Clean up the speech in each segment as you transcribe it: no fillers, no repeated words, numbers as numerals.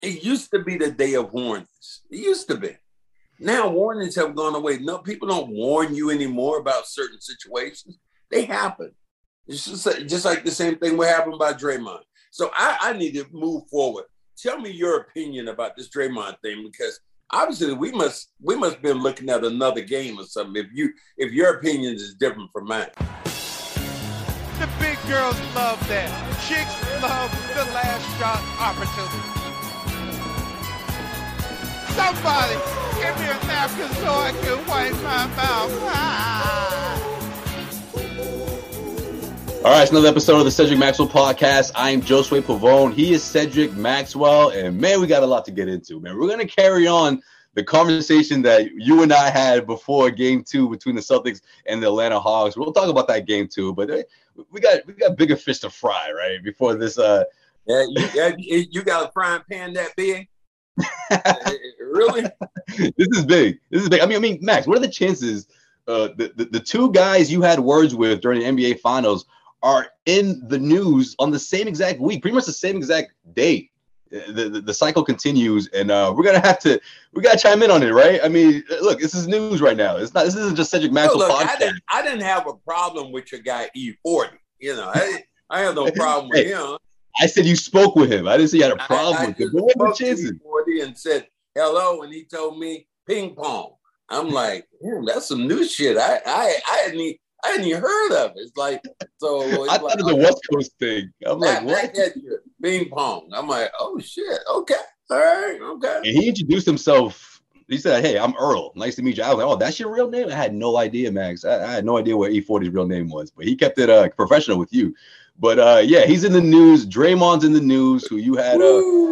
It used to be the day of warnings. It used to be. Now warnings have gone away. No, people don't warn you anymore about certain situations. They happen. It's just like the same thing what happened by Draymond. So I need to move forward. Tell me your opinion about this Draymond thing, because obviously we must been looking at another game or something. If your opinion is different from mine. The big girls love that. Chicks love the last shot opportunity. Somebody give me a napkin so I can wipe my mouth. All right, it's another episode of the Cedric Maxwell Podcast. I am Josue Pavone. He is Cedric Maxwell, and man, we got a lot to get into, man. We're going to carry on the conversation that you and I had before Game 2 between the Celtics and the Atlanta Hawks. We'll talk about that Game 2, but we got bigger fish to fry, right? Before this. You got a frying pan that big? Really? This is big. I mean, Max, what are the chances the two guys you had words with during the NBA Finals are in the news on the same exact week, pretty much the same exact day? The cycle continues, and we gotta chime in on it, right? I mean, look, this is news right now. This isn't just Cedric Maxwell podcast. I didn't have a problem with your guy E40. You know, I have no problem with him. I said you spoke with him. I didn't say you had a problem with him. What were the chances? E40 and said hello, and he told me ping pong. I'm like, that's some new shit. I hadn't even heard of it. It's like, so I thought it was a West Coast thing. I'm like, what? Ping pong. I'm like, oh shit. Okay. All right. Okay. And he introduced himself. He said, "Hey, I'm Earl. Nice to meet you." I was like, "Oh, that's your real name?" I had no idea, Max. I had no idea what E40's real name was, but he kept it professional with you. But yeah, he's in the news. Draymond's in the news. Who you had?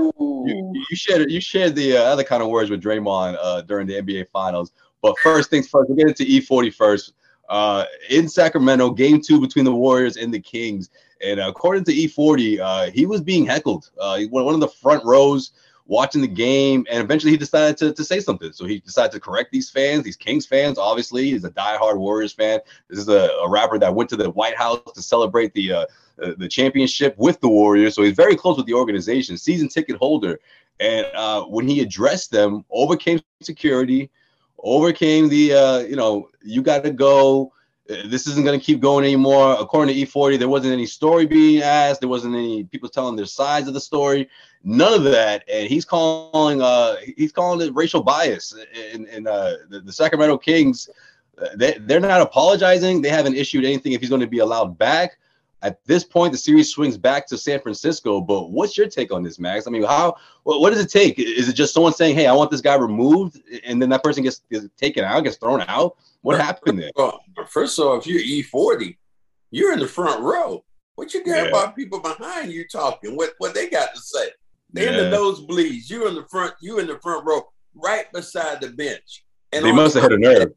You shared the other kind of words with Draymond during the NBA Finals. But first things first, we'll get into E40 first. In Sacramento, Game 2 between the Warriors and the Kings. And according to E40, he was being heckled. He went one of the front rows watching the game, and eventually he decided to say something. So he decided to correct these fans, these Kings fans. Obviously, he's a diehard Warriors fan. This is a rapper that went to the White House to celebrate the championship with the Warriors. So he's very close with the organization, season ticket holder. And when he addressed them, overcame security, overcame the, you got to go. This isn't going to keep going anymore. According to E40, there wasn't any story being asked. There wasn't any people telling their sides of the story. None of that. And he's calling it racial bias. And the Sacramento Kings, they're not apologizing. They haven't issued anything if he's going to be allowed back. At this point, the series swings back to San Francisco. But what's your take on this, Max? I mean, what does it take? Is it just someone saying, "Hey, I want this guy removed," and then that person gets taken out, gets thrown out? What happened there? Well, first of all, if you're E40, you're in the front row. What you care about people behind you talking? What they got to say? They're in the nosebleeds. You're in the front. You in the front row, right beside the bench. And they must have had a nerve.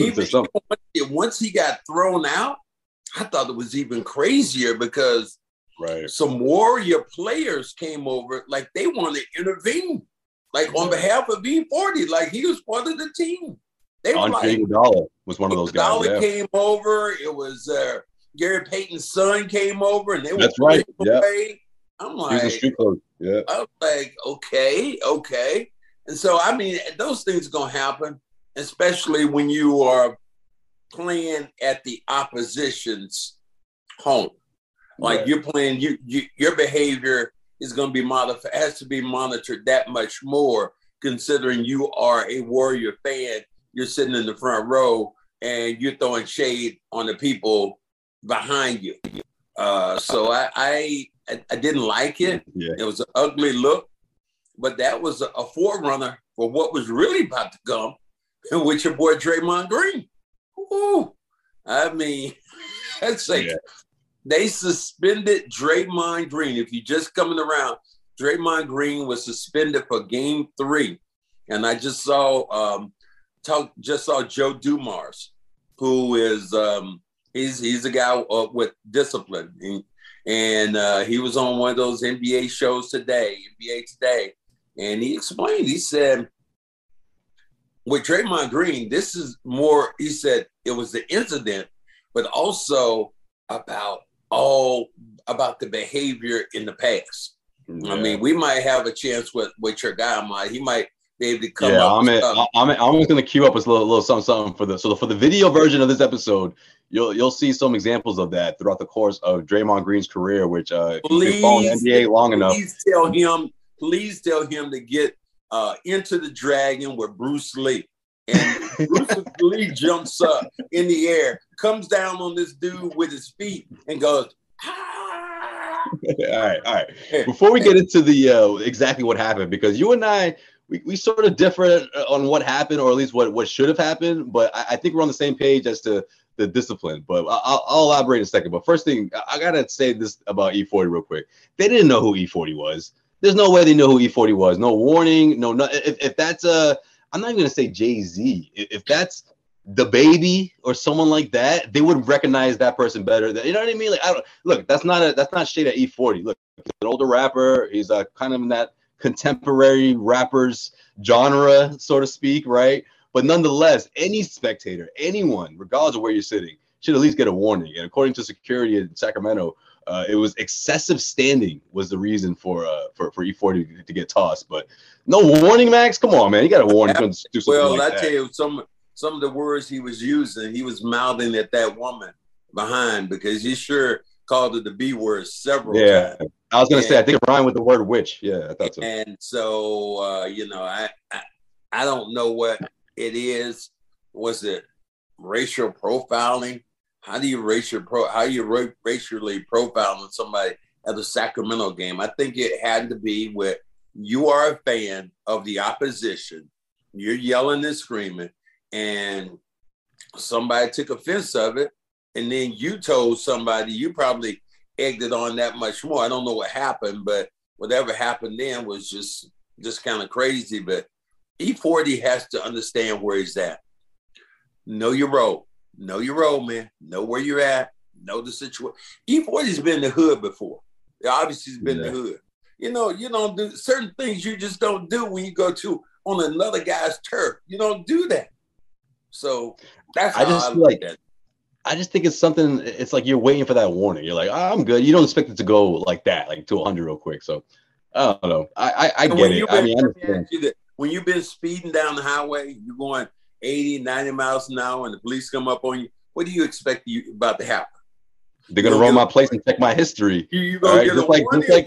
Once he got thrown out, I thought it was even crazier because some Warrior players came over, like they wanted to intervene, like on behalf of E40, like he was part of the team. They were Andre Iguodala was one of those guys. Iguodala came over. It was Gary Payton's son came over, and they were away. I'm like, street clothes. Yeah. I was like, okay. And so, I mean, those things are going to happen, especially when you are playing at the opposition's home. Like you're playing, your behavior is going to be modified, has to be monitored that much more, considering you are a Warrior fan. You're sitting in the front row and you're throwing shade on the people behind you. So I didn't like it. Yeah. It was an ugly look, but that was a forerunner for what was really about to come with your boy Draymond Green. Ooh, I mean, they suspended Draymond Green. If you're just coming around, Draymond Green was suspended for Game 3, and I just saw Joe Dumars, who is he's a guy with discipline, and he was on one of those NBA shows today, NBA Today, and he explained. He said, with Draymond Green, this is more. He said it was the incident, but also about the behavior in the past. I mean, we might have a chance with your guy. He might be able to come yeah, up. I'm just gonna queue up a little something for the video version of this episode. You'll see some examples of that throughout the course of Draymond Green's career. Which if you've been following the NBA long enough, please tell him to get Into the Dragon with Bruce Lee. And Bruce Lee jumps up in the air, comes down on this dude with his feet, and goes, ah! All right. Before we get into the exactly what happened, because you and I, we sort of differ on what happened, or at least what should have happened. But I think we're on the same page as to the discipline. But I'll elaborate in a second. But first thing, I gotta say this about E40 real quick. They didn't know who E40 was. There's no way they know who E40 was. No warning. No. If that's I'm not even gonna say Jay-Z. If that's the baby or someone like that, they would recognize that person better. You know what I mean? Like, that's not shade at E40. Look, he's an older rapper. He's kind of in that contemporary rappers genre, so to speak, right? But nonetheless, any spectator, anyone, regardless of where you're sitting, should at least get a warning. And according to security in Sacramento, it was excessive standing was the reason for E40 to get tossed. But no warning, Max. Come on, man. You got a warning. Do something well, like I tell you, some of the words he was using, he was mouthing at that woman behind, because he sure called it the B word several times. I was gonna say, I think it rhymed with the word witch. Yeah, I thought so. And so, I don't know what it is. Was it racial profiling? How do you racially profiling somebody at the Sacramento game? I think it had to be with, you are a fan of the opposition, you're yelling and screaming, and somebody took offense of it, and then you told somebody, you probably egged it on that much more. I don't know what happened, but whatever happened then was just kind of crazy. But E40 has to understand where he's at. Know your role. Know your role, man. Know where you're at. Know the situation. E40's been in the hood before. Obviously, he's been in the hood. You don't do certain things you just don't do when you go to on another guy's turf. You don't do that. So that's how I look at it. I just think it's something. It's like you're waiting for that warning. You're like, I'm good. You don't expect it to go like that, like to 100 real quick. So I don't know. I get it. I understand. When you've been speeding down the highway, you're going 80, 90 miles an hour, and the police come up on you, what do you expect about to happen? They're gonna roll my place and check my history. You gonna get a warning,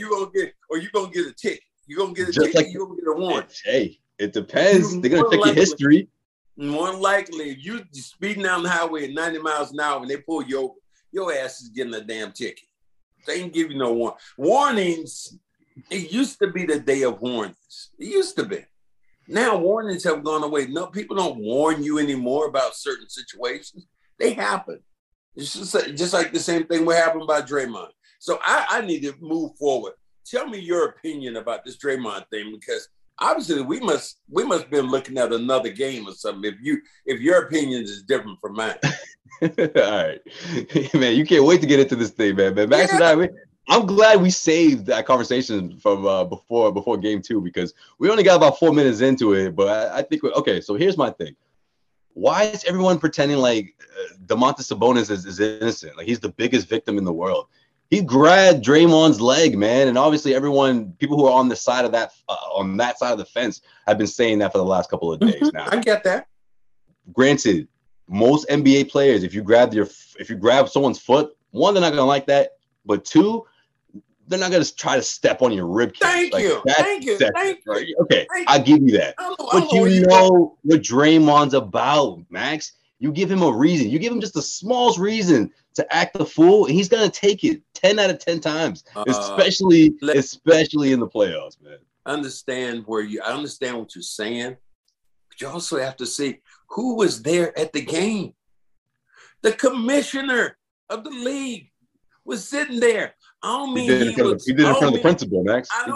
or you gonna get a ticket? You gonna get a ticket? You gonna get a warning? Hey, it depends. They're gonna check your history. More likely, if you speeding down the highway at 90 miles an hour and they pull you over, your ass is getting a damn ticket. They ain't give you no warning. Warnings. It used to be the day of warnings. It used to be. Now warnings have gone away. No, people don't warn you anymore about certain situations. They happen. It's just like the same thing what happened by Draymond. So I need to move forward. Tell me your opinion about this Draymond thing, because obviously we must have been looking at another game or something. If your opinion is different from mine. All right, man, you can't wait to get into this thing, man. Max and I. I'm glad we saved that conversation from before game 2, because we only got about 4 minutes into it. But I think okay. So here's my thing: why is everyone pretending like Domantas Sabonis is innocent? Like he's the biggest victim in the world. He grabbed Draymond's leg, man, and obviously people who are on the side of that side of the fence have been saying that for the last couple of days now. I get that. Granted, most NBA players, if you grab someone's foot, one, they're not gonna like that, but two, they're not going to try to step on your rib cage. Thank you. Right? Okay, I'll give you that. But you know what Draymond's about, Max. You give him a reason. You give him just the smallest reason to act the fool, and he's going to take it 10 out of 10 times, especially in the playoffs, man. I understand what you're saying, but you also have to see who was there at the game. The commissioner of the league was sitting there. I don't mean he did it in front of the principal, Max. I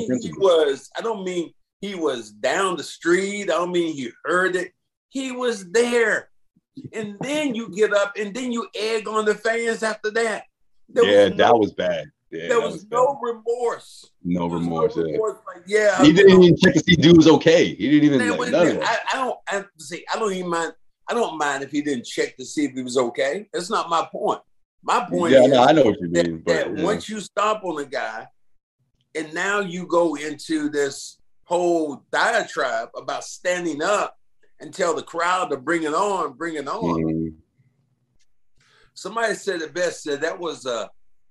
don't mean he was down the street. I don't mean he heard it. He was there. And then you get up and then you egg on the fans after that. That was bad. Yeah, there was no remorse. No remorse. Like, he didn't even check to see dude was okay. He didn't even none of that. I don't mind if he didn't check to see if he was okay. That's not my point. My point is I know what you mean. That once you stomp on a guy, And now you go into this whole diatribe about standing up and tell the crowd to bring it on, bring it on. Mm-hmm. Somebody said it best, said that was a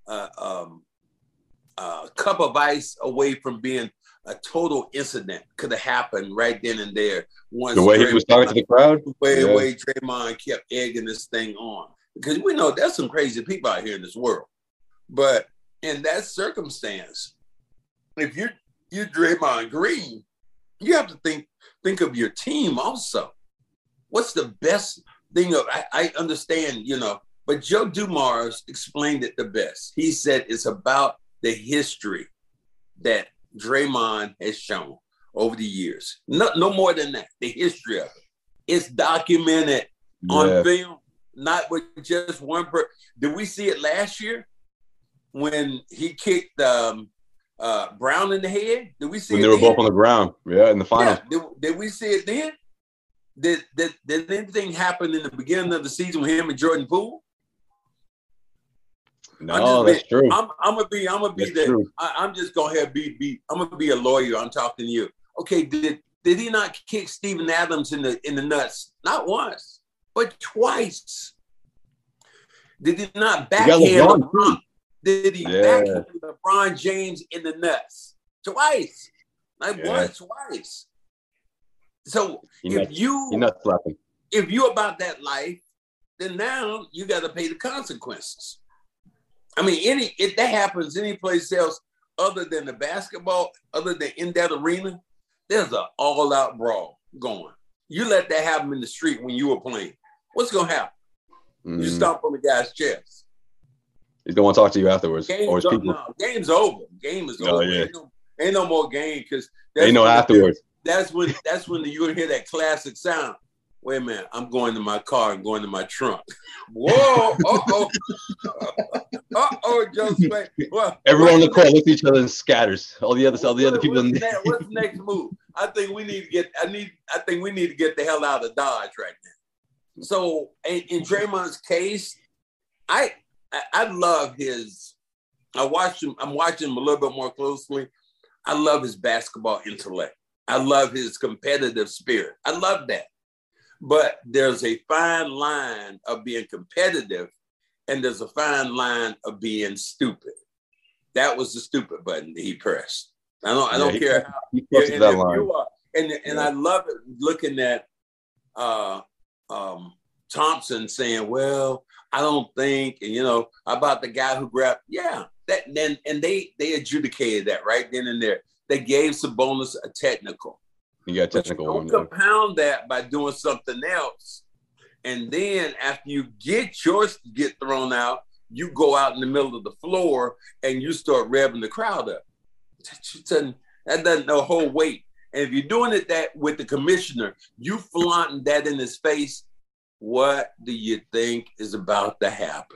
cup of ice away from being a total incident. Could have happened right then and there. Once the way he was talking to the crowd? The way Draymond kept egging this thing on. Because we know there's some crazy people out here in this world. But in that circumstance, if you're Draymond Green, you have to think of your team also. What's the best thing of I understand, but Joe Dumars explained it the best. He said it's about the history that Draymond has shown over the years. No more than that. The history of it. It's documented on film, not with just one person. Did we see it last year when he kicked Brown in the head? Did we see when it they were then? both on the ground? Yeah, in the finals. Yeah. Did we see it then? Did anything happen in the beginning of the season with him and Jordan Poole? No, that's true. I'm gonna be the. I'm just gonna be. I'm gonna be a lawyer. I'm talking to you. Okay, did he not kick Steven Adams in the nuts? Not once, but twice. Did he not backhand LeBron? Did he backhand LeBron James in the nuts? Twice. Once, twice. So if you're about that life, then now you got to pay the consequences. I mean, if that happens any place else other than the basketball, other than in that arena, there's an all-out brawl going. You let that happen in the street when you were playing. What's going to happen? You stomp on the guy's chest. He's going to want to talk to you afterwards. Game's over. Game is over. Yeah. Ain't no more game because ain't no afterwards. That's when you're going to hear that classic sound. Wait a minute, I'm going to my car and going to my trunk. Whoa, Joe Spain. Everyone on the court looks at each other and scatters. All the other people. What's the next move? I think we need to get the hell out of Dodge right now. So in Draymond's case, I love his. I'm watching him a little bit more closely. I love his basketball intellect. I love his competitive spirit. I love that. But there's a fine line of being competitive and there's a fine line of being stupid. That was the stupid button that he pressed. I don't care how he crosses that line. You are. And I love it looking at Thompson saying, well, I don't think, and about the guy who grabbed, they adjudicated that right then and there. They gave Sabonis a technical. You got technical. Don't compound that by doing something else. And then after you get yours to get thrown out, you go out in the middle of the floor and you start revving the crowd up. That doesn't hold weight. And if you're doing it that with the commissioner, you flaunting that in his face, what do you think is about to happen?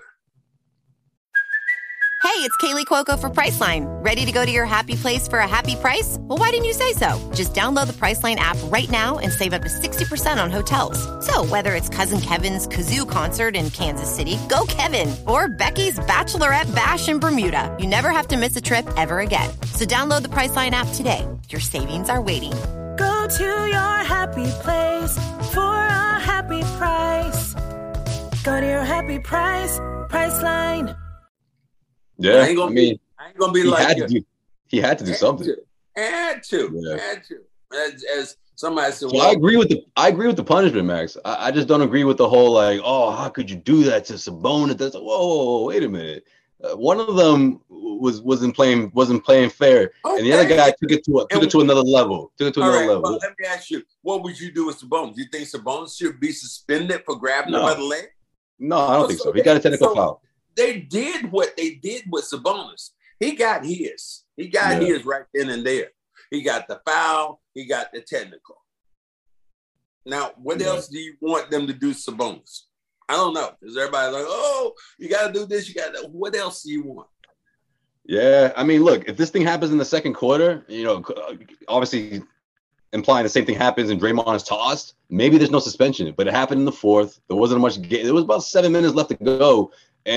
Hey, it's Kaylee Cuoco for Priceline. Ready to go to your happy place for a happy price? Well, why didn't you say so? Just download the Priceline app right now and save up to 60% on hotels. So whether it's Cousin Kevin's Kazoo Concert in Kansas City, go Kevin, or Becky's Bachelorette Bash in Bermuda, you never have to miss a trip ever again. So download the Priceline app today. Your savings are waiting. Go to your happy place for a happy price. Go to your happy price, Priceline. Yeah, I ain't gonna be like he had to do something. Had to. As somebody said, I agree with the punishment, Max. I just don't agree with the whole how could you do that to Sabonis? That's whoa, wait a minute. One of them wasn't playing fair, and the other guy took it to another level. Well, let me ask you, what would you do with Sabonis? Do you think Sabonis should be suspended for grabbing him by the leg? No, I don't think so. He got a technical foul. They did what they did with Sabonis. He got his. He got his right then and there. He got the foul. He got the technical. Now, what else do you want them to do, Sabonis? I don't know. Because everybody's like, oh, you got to do this. You got to. What else do you want? Yeah, I mean, look, if this thing happens in the second quarter, obviously implying the same thing happens and Draymond is tossed, maybe there's no suspension. But it happened in the fourth. There wasn't much game. There was about 7 minutes left to go. And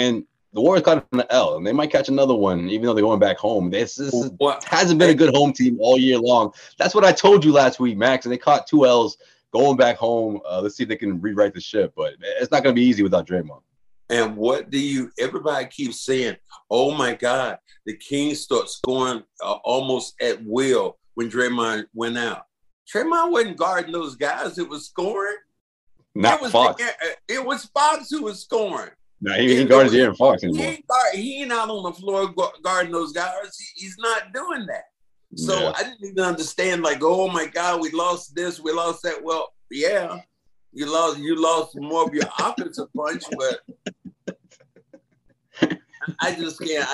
the Warriors caught an L, and they might catch another one, even though they're going back home. This hasn't been a good home team all year long. That's what I told you last week, Max. And they caught 2 L's going back home. Let's see if they can rewrite the ship, but it's not going to be easy without Draymond. And everybody keeps saying, oh my God, the Kings start scoring almost at will when Draymond went out. Draymond wasn't guarding those guys that was scoring. Fox. It was Fox who was scoring. No, he ain't guarding De'Aaron Fox anymore. He ain't out on the floor guarding those guys. He's not doing that. So Yeah. I didn't even understand, like, oh my God, we lost this, we lost that. Well, yeah, you lost more of your offensive punch, but I just can't.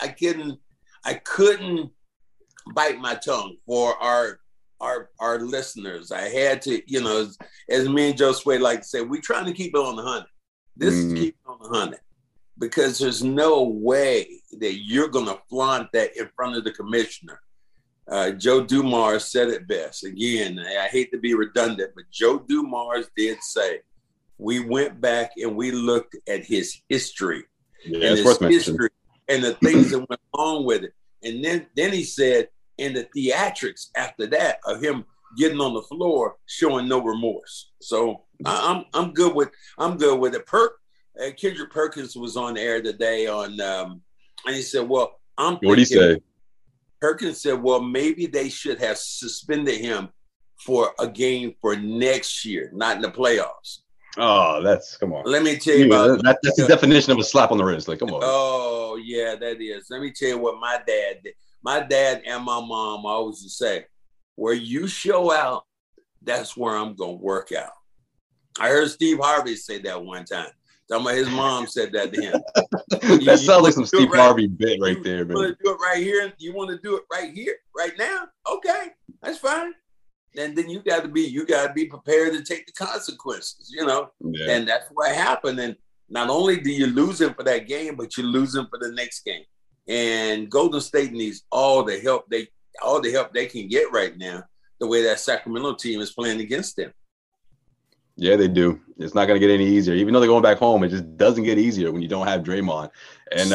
I couldn't bite my tongue for our listeners. I had to, as me and Joe Sway like to say, we're trying to keep it on the 100. This is keep it on the 100, because there's no way that you're going to flaunt that in front of the commissioner. Joe Dumars said it best. Again, I hate to be redundant, but Joe Dumars did say, we went back and we looked at his history and his history and the things that went along with it. And then he said, and the theatrics after that of him getting on the floor, showing no remorse. So I'm good with it. Kendrick Perkins was on air today and he said, well, what did he say? Perkins said, well, maybe they should have suspended him for a game for next year, not in the playoffs. Oh, come on. Let me tell you about that's the definition of a slap on the wrist. Like, come on. Oh, yeah, that is. Let me tell you what my dad did. My dad and my mom always would say, where you show out, that's where I'm going to work out. I heard Steve Harvey say that one time. His mom said that to him. That sounds like some Steve Harvey bit right there, man. You want to do it right here? You want to do it right here, right now? Okay, that's fine. And then you got to be prepared to take the consequences, Yeah. And that's what happened. And not only do you lose him for that game, but you lose him for the next game. And Golden State needs all the help they can get right now, the way that Sacramento team is playing against them. Yeah, they do. It's not going to get any easier. Even though they're going back home, it just doesn't get easier when you don't have Draymond. And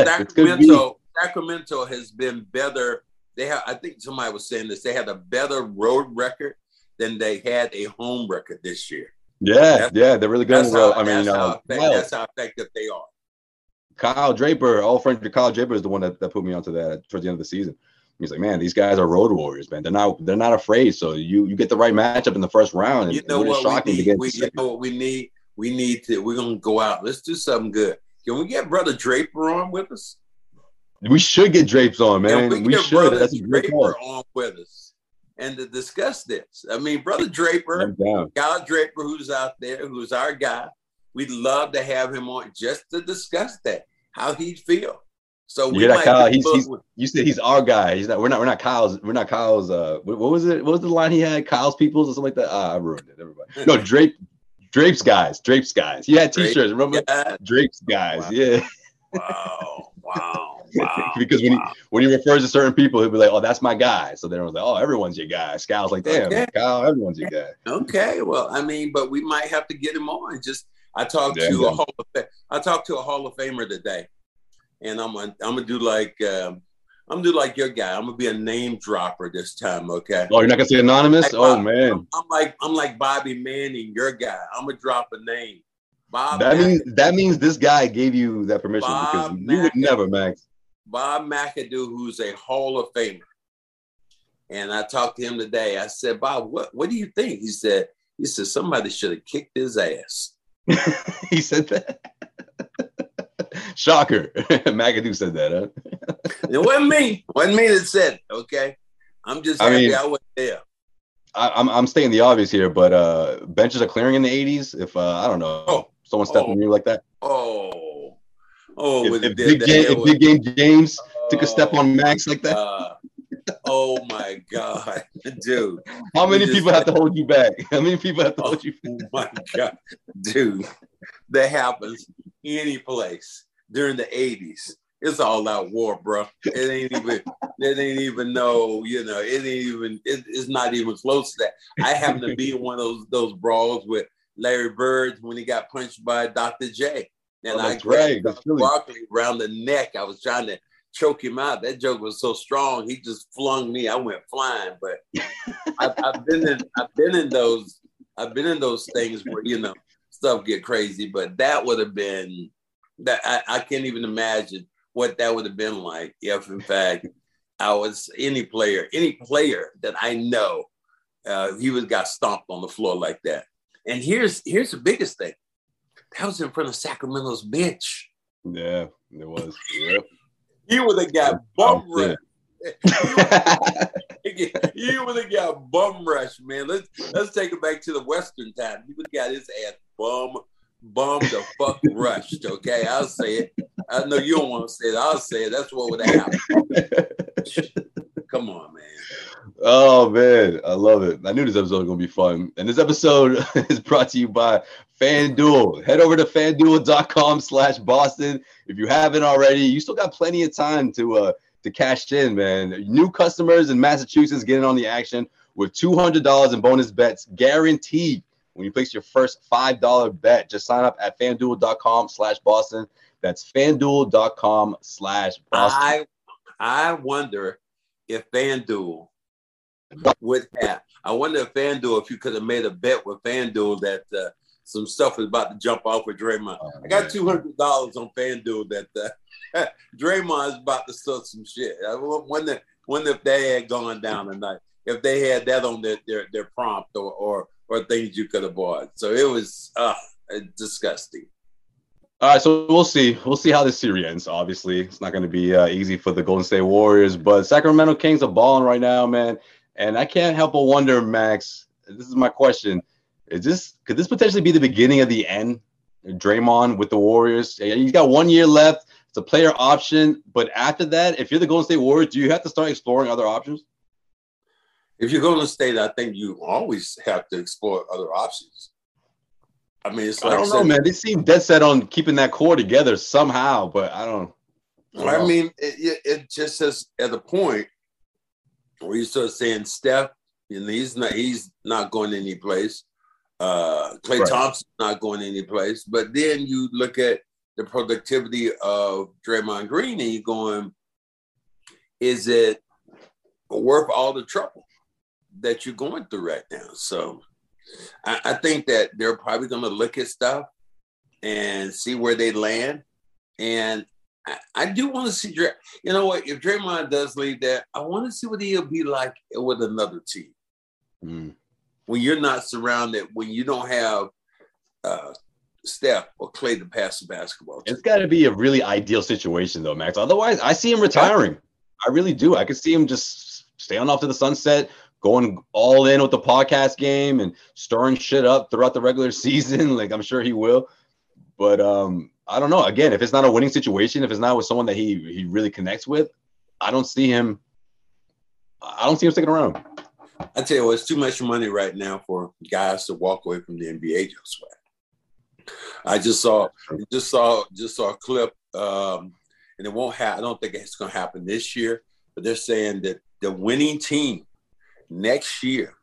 Sacramento has been better. I think somebody was saying this. They had a better road record than they had a home record this year. Yeah, they're really good. That's how effective they are. Kyle Draper, all friend Kyle Draper is the one that put me onto that towards the end of the season. He's like, man, these guys are road warriors, man. They're not afraid. So you get the right matchup in the first round. And you know what we need? You know what we need? We're gonna go out. Let's do something good. Can we get Brother Draper on with us? We should get Drapes on, man. We should. That's a great Draper on with us and to discuss this. I mean, Brother Draper, Kyle Draper, who's out there, who's our guy. We'd love to have him on just to discuss that, how he'd feel. So we Kyle. You said he's our guy. He's not. We're not Kyle's. We're not Kyle's. What was it? What was the line he had? Kyle's peoples or something like that. I ruined it. Everybody. No, Drape's guys. He had T-shirts. Remember? Drape's guys. Wow. Yeah. Wow. Because when he refers to certain people, he'll be like, "Oh, that's my guy." So everyone's like, "Oh, everyone's your guy." Scal's like, "Damn, Kyle, everyone's your guy." Okay. Well, I mean, but we might have to get him on. I talked to a Hall of Famer today. And I'm gonna do like your guy. I'm gonna be a name dropper this time, okay? Oh, you're not gonna say anonymous? Man. I'm like Bobby Manning, your guy. I'm gonna drop a name. That means this guy gave you that permission because you would never, Max. Bob McAdoo, who's a Hall of Famer. And I talked to him today. I said, Bob, what do you think? He said somebody should have kicked his ass. He said that. Shocker. McAdoo said that, huh? It wasn't me. It wasn't me that said it, okay? I'm just happy I wasn't there. I'm stating the obvious here, but benches are clearing in the 80s. If I don't know, someone stepped on you like that. If Big Game James took a step on Max like that. Oh my God, dude! How many people have to hold you back? How many people have to hold you back? Oh my God, dude! That happens any place during the 80s. It's all out war, bro. It ain't even no, it's not even close to that. I happen to be in one of those brawls with Larry Bird when he got punched by Dr. J. And I grabbed Barkley around the neck. I was trying to choke him out. That joke was so strong, he just flung me. I went flying. But I've been in those things where, you know, stuff get crazy. But that would have been that. I can't even imagine what that would have been like if, in fact, I was any player that I know, he got stomped on the floor like that. And here's the biggest thing. That was in front of Sacramento's bench. Yeah, it was. Yep. He would have got bum rushed. He would have got bum rushed, man. Let's take it back to the Western time. He would have got his ass bum the fuck rushed. Okay, I'll say it. I know you don't want to say it. I'll say it. That's what would have happened. Come on, man. Oh, man. I love it. I knew this episode was going to be fun. And this episode is brought to you by FanDuel. Head over to FanDuel.com/Boston. If you haven't already, you still got plenty of time to cash in, man. New customers in Massachusetts getting on the action with $200 in bonus bets guaranteed when you place your first $5 bet. Just sign up at FanDuel.com/Boston. That's FanDuel.com/Boston. I wonder if FanDuel would have. I wonder if you could have made a bet with FanDuel that some stuff is about to jump off with Draymond. I got $200 on FanDuel that Draymond is about to start some shit. I wonder if they had gone down tonight, if they had that on their prompt or things you could have bought. So it was disgusting. All right, so we'll see. We'll see how this series ends. Obviously, it's not going to be easy for the Golden State Warriors, but Sacramento Kings are balling right now, man. And I can't help but wonder, Max, this is my question. Could this potentially be the beginning of the end? Draymond with the Warriors. He's got 1 year left. It's a player option. But after that, if you're the Golden State Warriors, do you have to start exploring other options? If you're Golden State, I think you always have to explore other options. I mean, it's like I don't know, man. They seem dead set on keeping that core together somehow, but I don't know. I mean, it just says at a point where you start saying Steph, and he's not going any place. Klay Thompson's not going any place. But then you look at the productivity of Draymond Green, and you're going, is it worth all the trouble that you're going through right now? So I think that they're probably going to look at stuff and see where they land. And I do want to see, you know what, if Draymond does leave that, I want to see what he'll be like with another team. When you're not surrounded, when you don't have Steph or Klay to pass the basketball. It's got to be a really ideal situation, though, Max. Otherwise, I see him retiring. I really do. I could see him just staying off to the sunset, going all in with the podcast game and stirring shit up throughout the regular season. Like, I'm sure he will. But I don't know. Again, if it's not a winning situation, if it's not with someone that he really connects with, I don't see him sticking around. I tell you what, it's too much money right now for guys to walk away from the NBA just way. I just saw a clip, and it won't happen. I don't think it's going to happen this year, but they're saying that the winning team next year,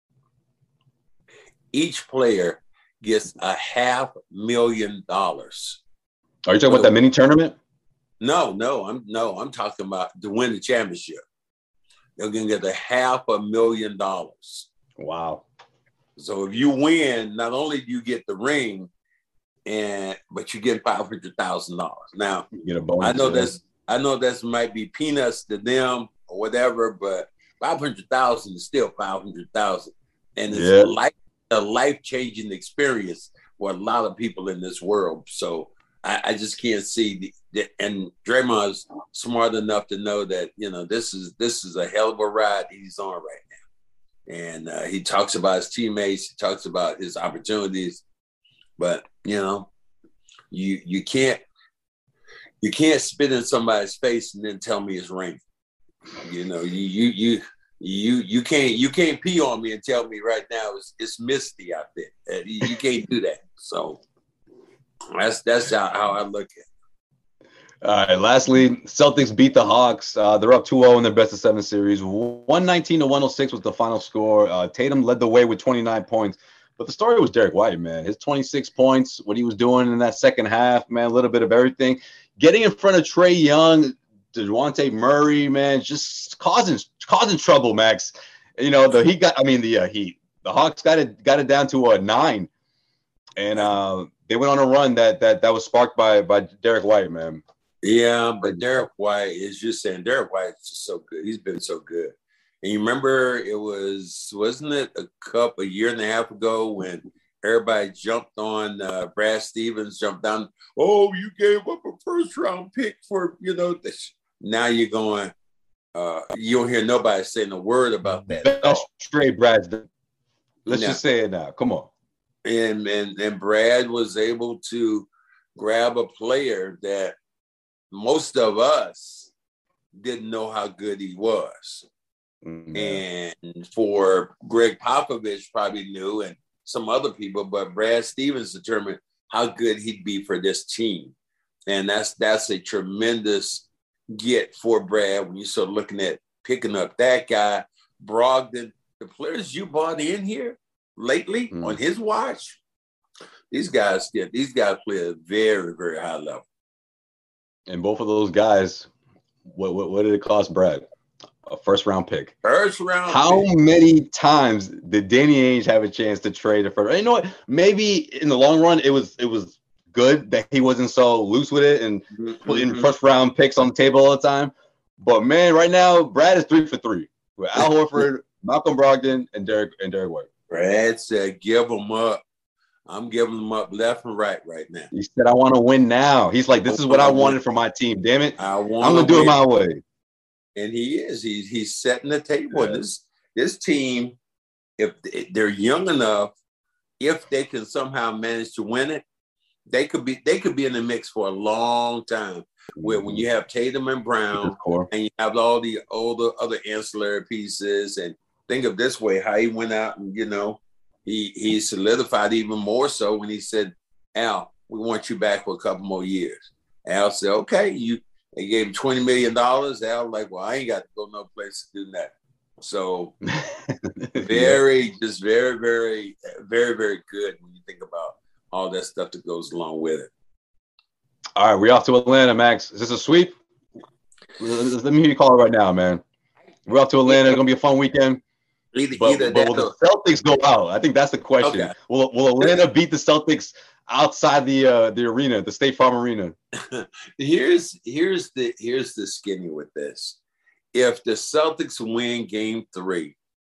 each player gets $500,000. Are you talking about that mini tournament? No, I'm talking about to win the championship. They're going to get $500,000. Wow. So if you win, not only do you get the ring, but you get $500,000. Now, you get a bonus. I know that's might be peanuts to them or whatever, but $500,000 is still $500,000, and it's a life-changing experience for a lot of people in this world. So I just can't see and Draymond's smart enough to know that, you know, this is a hell of a ride he's on right now. And he talks about his teammates, he talks about his opportunities, but you know, you can't spit in somebody's face and then tell me it's raining. You know, you can't pee on me and tell me right now it's misty out there. You can't do that. So that's how I look at it. All right. Lastly, Celtics beat the Hawks. They're up 2-0 in their best-of-7 series. 119-106 was the final score. Tatum led the way with 29 points, But the story was Derek White, man. His 26 points, what he was doing in that second half, man, a little bit of everything. Getting in front of Trae Young, DeJounte Murray, man, just causing trouble, Max. You know, the Hawks got it down to a 9. And they went on a run that was sparked by Derek White, man. Yeah, but Derek White is just saying Derek White is just so good. He's been so good. And you remember wasn't it a year and a half ago when everybody jumped on Brad Stevens, jumped down. Oh, you gave up a first round pick for, this. Now you're going, you don't hear nobody saying a word about that. That's straight Brad. Let's just say it now. Come on. And Brad was able to grab a player that most of us didn't know how good he was. Mm-hmm. And for Greg Popovich probably knew, and some other people, but Brad Stevens determined how good he'd be for this team. And that's a tremendous get for Brad when you start looking at picking up that guy, Brogdon, the players you brought in here lately on his watch. These guys play at a very, very high level. And both of those guys, what did it cost Brad? A first-round pick. How many times did Danny Ainge have a chance to trade a first? You know what? Maybe in the long run, it was good that he wasn't so loose with it and putting first-round picks on the table all the time. But man, right now, Brad is 3 for 3 with Al Horford, Malcolm Brogdon, and Derek White. Brad said, "Give them up." I'm giving them up left and right now. He said, "I want to win now." He's like, "This is what I wanted for my team. Damn it, I'm gonna do it my way." And he is. He's setting the table. Yeah. This team, if they're young enough, if they can somehow manage to win it, they could be in the mix for a long time. Where when you have Tatum and Brown, and you have all the other ancillary pieces, and think of this way, how he went out and he solidified even more so when he said, "Al, we want you back for a couple more years." Al said, "Okay, They gave him $20 million. Al like, well, I ain't got to go no place to do that. So very, very, very, very good when you think about all that stuff that goes along with it. All right, we're off to Atlanta, Max. Is this a sweep? Let me hear you call it right now, man. We're off to Atlanta. It's going to be a fun weekend. But will the Celtics go out? I think that's the question. Okay. Will Atlanta beat the Celtics outside the arena, the State Farm Arena? Here's the skinny with this. If the Celtics win Game 3,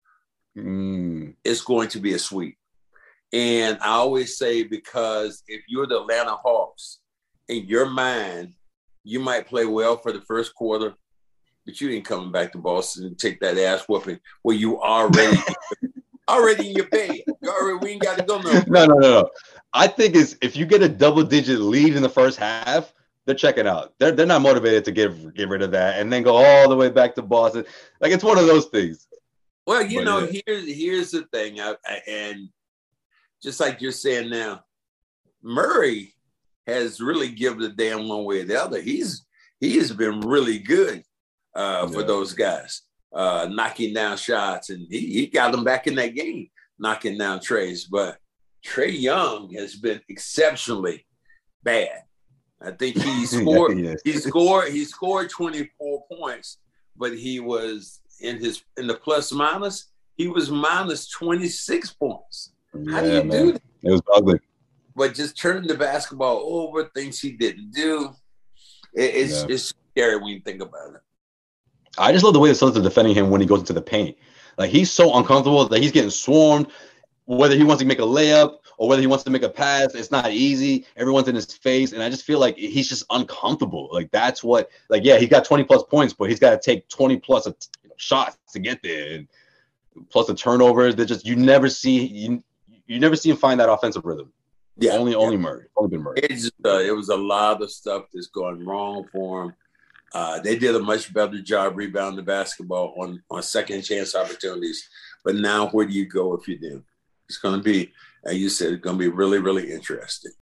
it's going to be a sweep. And I always say, because if you're the Atlanta Hawks, in your mind, you might play well for the first quarter, but you ain't coming back to Boston and take that ass whooping where you already in your bed. We ain't got to go No. I think if you get a double-digit lead in the first half, they're checking out. They're not motivated to get rid of that and then go all the way back to Boston. Like, it's one of those things. Well, here's the thing, and just like you're saying now, Murray has really given a damn one way or the other. He has been really good for those guys, knocking down shots, and he got them back in that game, knocking down trays. But Trae Young has been exceptionally bad. I think he scored. He scored 24 points, but he was in the plus minus. He was minus 26 points. How do you do that? It was ugly. But just turning the basketball over, things he didn't do. It's scary when you think about it. I just love the way the Celtics are defending him when he goes into the paint. Like, he's so uncomfortable that he's getting swarmed. Whether he wants to make a layup or whether he wants to make a pass, it's not easy. Everyone's in his face, and I just feel like he's just uncomfortable. Like, that's what. Like, yeah, he got 20-plus points, but he's got to take 20-plus shots to get there, and plus the turnovers. They're just you never see him find that offensive rhythm. Yeah, only Murray. Only been Murray. It was a lot of stuff that's going wrong for him. They did a much better job rebounding the basketball on second chance opportunities. But now, where do you go if you do? It's going to be, as you said, it's going to be really, really interesting.